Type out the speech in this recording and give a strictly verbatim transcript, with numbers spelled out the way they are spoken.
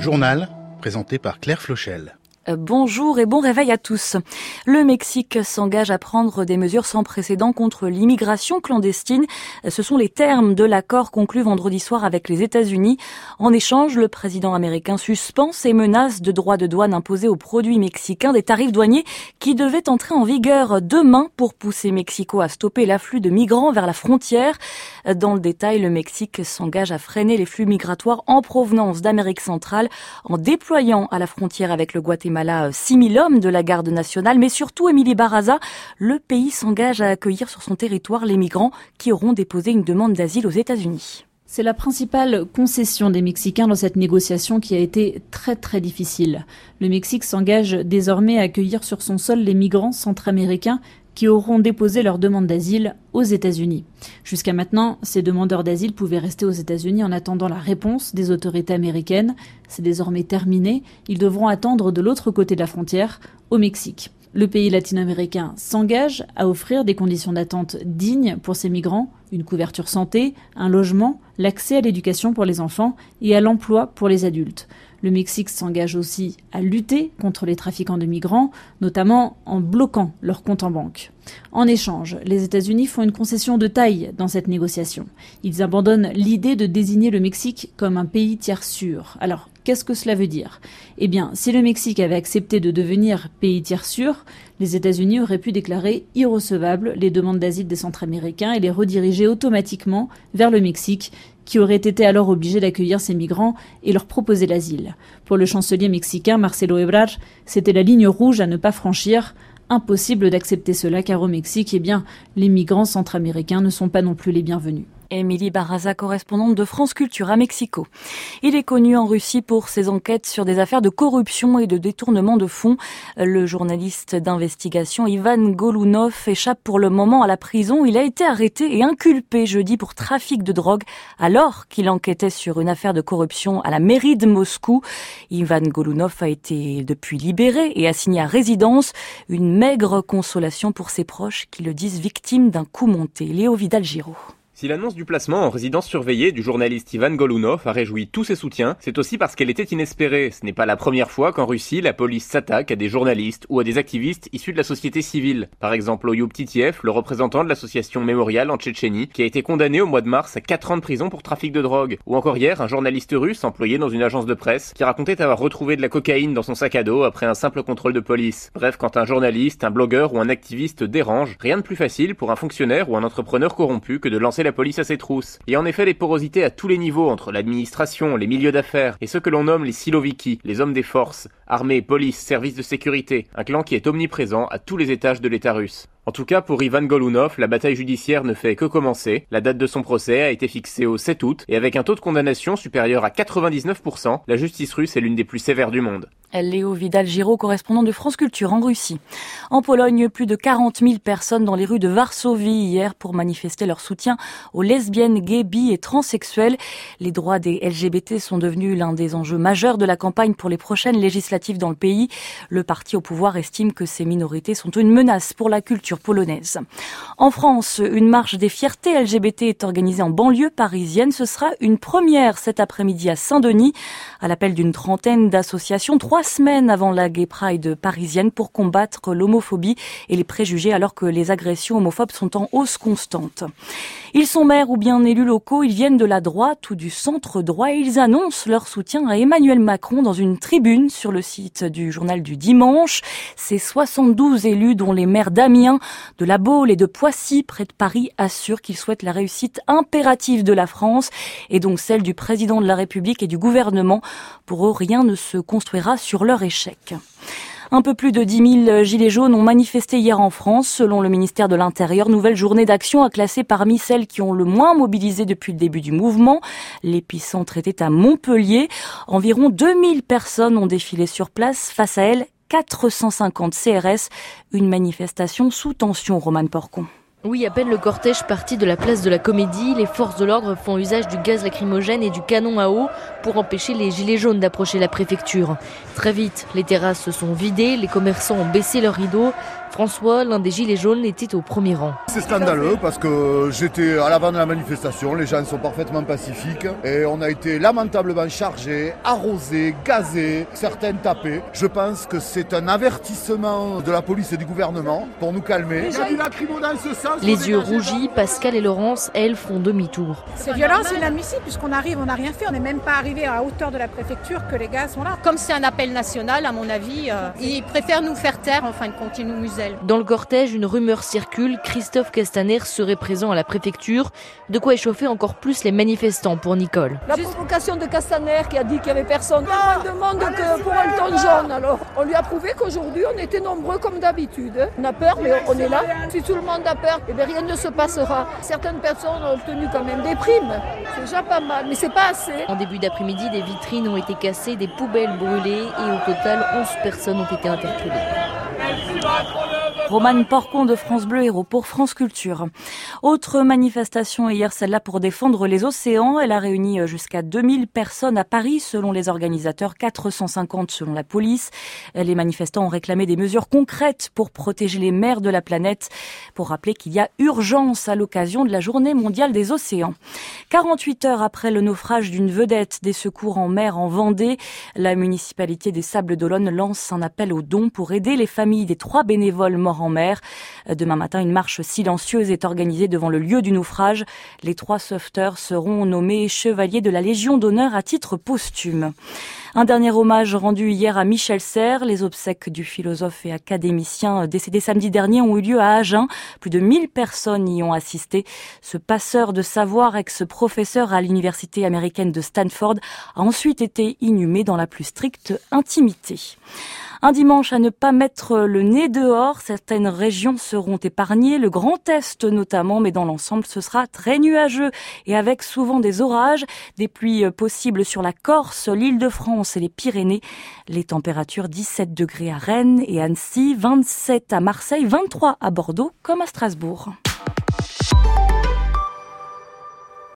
journal présenté par Claire Flochel. Bonjour et bon réveil à tous. Le Mexique s'engage à prendre des mesures sans précédent contre l'immigration clandestine. Ce sont les termes de l'accord conclu vendredi soir avec les États-Unis. En échange, le président américain suspend ses menaces de droits de douane imposés aux produits mexicains, des tarifs douaniers qui devaient entrer en vigueur demain pour pousser Mexico à stopper l'afflux de migrants vers la frontière. Dans le détail, le Mexique s'engage à freiner les flux migratoires en provenance d'Amérique centrale en déployant à la frontière avec le Guatemala six mille hommes de la garde nationale, mais surtout, Émilie Barraza, le pays s'engage à accueillir sur son territoire les migrants qui auront déposé une demande d'asile aux États-Unis. C'est la principale concession des Mexicains dans cette négociation qui a été très très difficile. Le Mexique s'engage désormais à accueillir sur son sol les migrants centra-américains qui auront déposé leur demande d'asile aux États-Unis. Jusqu'à maintenant, ces demandeurs d'asile pouvaient rester aux États-Unis en attendant la réponse des autorités américaines. C'est désormais terminé. Ils devront attendre de l'autre côté de la frontière, au Mexique. Le pays latino-américain s'engage à offrir des conditions d'attente dignes pour ces migrants, une couverture santé, un logement, l'accès à l'éducation pour les enfants et à l'emploi pour les adultes. Le Mexique s'engage aussi à lutter contre les trafiquants de migrants, notamment en bloquant leurs comptes en banque. En échange, les États-Unis font une concession de taille dans cette négociation. Ils abandonnent l'idée de désigner le Mexique comme un pays tiers sûr. Alors, qu'est-ce que cela veut dire ? Eh bien, si le Mexique avait accepté de devenir pays tiers sûr, les États-Unis auraient pu déclarer irrecevables les demandes d'asile des Centra-Américains et les rediriger automatiquement vers le Mexique, qui aurait été alors obligé d'accueillir ces migrants et leur proposer l'asile. Pour le chancelier mexicain Marcelo Ebrard, c'était la ligne rouge à ne pas franchir. Impossible d'accepter cela car au Mexique, eh bien, les migrants centra-américains ne sont pas non plus les bienvenus. Émilie Barraza, correspondante de France Culture à Mexico. Il est connu en Russie pour ses enquêtes sur des affaires de corruption et de détournement de fonds. Le journaliste d'investigation Ivan Golunov échappe pour le moment à la prison. Il a été arrêté et inculpé jeudi pour trafic de drogue alors qu'il enquêtait sur une affaire de corruption à la mairie de Moscou. Ivan Golunov a été depuis libéré et assigné à résidence. Une maigre consolation pour ses proches qui le disent victime d'un coup monté. Léo Vidal-Giraud. Si l'annonce du placement en résidence surveillée du journaliste Ivan Golunov a réjoui tous ses soutiens, c'est aussi parce qu'elle était inespérée. Ce n'est pas la première fois qu'en Russie, la police s'attaque à des journalistes ou à des activistes issus de la société civile. Par exemple, Oyub Titiev, le représentant de l'association Mémorial en Tchétchénie, qui a été condamné au mois de mars à quatre ans de prison pour trafic de drogue. Ou encore hier, un journaliste russe employé dans une agence de presse qui racontait avoir retrouvé de la cocaïne dans son sac à dos après un simple contrôle de police. Bref, quand un journaliste, un blogueur ou un activiste dérange, rien de plus facile pour un fonctionnaire ou un entrepreneur corrompu que de lancer la police à ses trousses. Et en effet, les porosités à tous les niveaux entre l'administration, les milieux d'affaires et ceux que l'on nomme les siloviki, les hommes des forces, armée, police, services de sécurité, un clan qui est omniprésent à tous les étages de l'État russe. En tout cas, pour Ivan Golunov, la bataille judiciaire ne fait que commencer. La date de son procès a été fixée au sept août et avec un taux de condamnation supérieur à quatre-vingt-dix-neuf pour cent, la justice russe est l'une des plus sévères du monde. Léo Vidal-Giraud, correspondant de France Culture en Russie. En Pologne, plus de quarante mille personnes dans les rues de Varsovie hier pour manifester leur soutien aux lesbiennes, gays, bi et transsexuels. Les droits des L G B T sont devenus l'un des enjeux majeurs de la campagne pour les prochaines législatives dans le pays. Le parti au pouvoir estime que ces minorités sont une menace pour la culture polonaise. En France, une marche des fiertés L G B T est organisée en banlieue parisienne. Ce sera une première cet après-midi à Saint-Denis, à l'appel d'une trentaine d'associations, trois semaines avant la Gay Pride parisienne pour combattre l'homophobie et les préjugés alors que les agressions homophobes sont en hausse constante. Ils sont maires ou bien élus locaux, ils viennent de la droite ou du centre droit et ils annoncent leur soutien à Emmanuel Macron dans une tribune sur le site du journal du dimanche. Ces soixante-douze élus, dont les maires d'Amiens, de La Baule et de Poissy, près de Paris, assurent qu'ils souhaitent la réussite impérative de la France et donc celle du président de la République et du gouvernement. Pour eux, rien ne se construira sur leur échec. Un peu plus de dix mille gilets jaunes ont manifesté hier en France. Selon le ministère de l'Intérieur, nouvelle journée d'action à classer parmi celles qui ont le moins mobilisé depuis le début du mouvement. L'épicentre était à Montpellier. Environ deux mille personnes ont défilé sur place. Face à elles, quatre cent cinquante C R S. Une manifestation sous tension, Romane Porcon. Oui, à peine le cortège parti de la place de la Comédie, les forces de l'ordre font usage du gaz lacrymogène et du canon à eau pour empêcher les gilets jaunes d'approcher la préfecture. Très vite, les terrasses se sont vidées, les commerçants ont baissé leurs rideaux. François, l'un des gilets jaunes, était au premier rang. C'est scandaleux parce que j'étais à l'avant de la manifestation, les gens sont parfaitement pacifiques et on a été lamentablement chargés, arrosés, gazés, certains tapés. Je pense que c'est un avertissement de la police et du gouvernement pour nous calmer. Il y a du lacrymo dans ce sens. Les yeux rougis, Pascal et Laurence, elles, font demi-tour. C'est violent, c'est inadmissible puisqu'on arrive, on n'a rien fait, on n'est même pas arrivé à hauteur de la préfecture que les gars sont là. Comme c'est un appel national, à mon avis, euh, ils préfèrent nous faire taire, en fin de compte, ils nous musellent. Dans le cortège, une rumeur circule, Christophe Castaner serait présent à la préfecture, de quoi échauffer encore plus les manifestants pour Nicole. La provocation de Castaner qui a dit qu'il n'y avait personne. Non, on demande que pour un ton jaune alors. On lui a prouvé qu'aujourd'hui on était nombreux comme d'habitude. On a peur mais on est là. Si tout le monde a peur, eh bien, rien ne se passera. Certaines personnes ont obtenu quand même des primes. C'est déjà pas mal, mais c'est pas assez. En début d'après-midi, des vitrines ont été cassées, des poubelles brûlées et au total, onze personnes ont été interpellées. Romane Porcon de France Bleu Héros pour France Culture. Autre manifestation hier, celle-là pour défendre les océans. Elle a réuni jusqu'à deux mille personnes à Paris selon les organisateurs, quatre cent cinquante selon la police. Les manifestants ont réclamé des mesures concrètes pour protéger les mers de la planète, pour rappeler qu'il y a urgence à l'occasion de la Journée mondiale des océans. quarante-huit heures après le naufrage d'une vedette des secours en mer en Vendée, la municipalité des Sables d'Olonne lance un appel aux dons pour aider les familles des trois bénévoles morts en mer. Demain matin, une marche silencieuse est organisée devant le lieu du naufrage. Les trois sauveteurs seront nommés chevaliers de la Légion d'honneur à titre posthume. Un dernier hommage rendu hier à Michel Serres. Les obsèques du philosophe et académicien décédé samedi dernier ont eu lieu à Agen. Plus de mille personnes y ont assisté. Ce passeur de savoir, ex-professeur à l'université américaine de Stanford, a ensuite été inhumé dans la plus stricte intimité. Un dimanche à ne pas mettre le nez dehors. Certaines régions seront épargnées, le Grand Est notamment, mais dans l'ensemble, ce sera très nuageux et avec souvent des orages, des pluies possibles sur la Corse, l'Île-de-France et les Pyrénées. Les températures dix-sept degrés à Rennes et Annecy, vingt-sept à Marseille, vingt-trois à Bordeaux comme à Strasbourg.